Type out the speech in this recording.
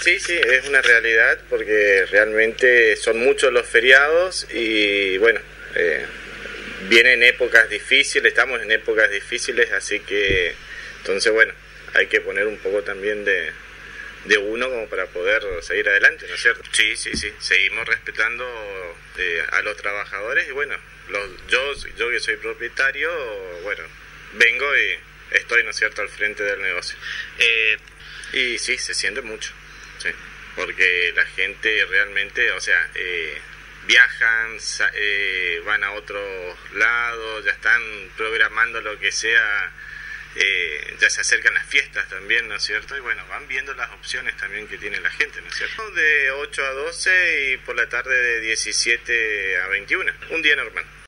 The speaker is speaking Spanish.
Sí, sí, es una realidad porque realmente son muchos los feriados y bueno, vienen épocas difíciles, estamos en épocas difíciles, así que entonces bueno, hay que poner un poco también de uno como para poder seguir adelante, ¿no es cierto? Sí, sí, sí, seguimos respetando a los trabajadores y bueno, yo que soy propietario, bueno, vengo y estoy, ¿no es cierto?, al frente del negocio. Y sí, se siente mucho, sí, porque la gente realmente, o sea, viajan, van a otros lados, ya están programando lo que sea, ya se acercan las fiestas también, ¿no es cierto? Y bueno, van viendo las opciones también que tiene la gente, ¿no es cierto? De 8 a 12 y por la tarde de 17 a 21, un día normal.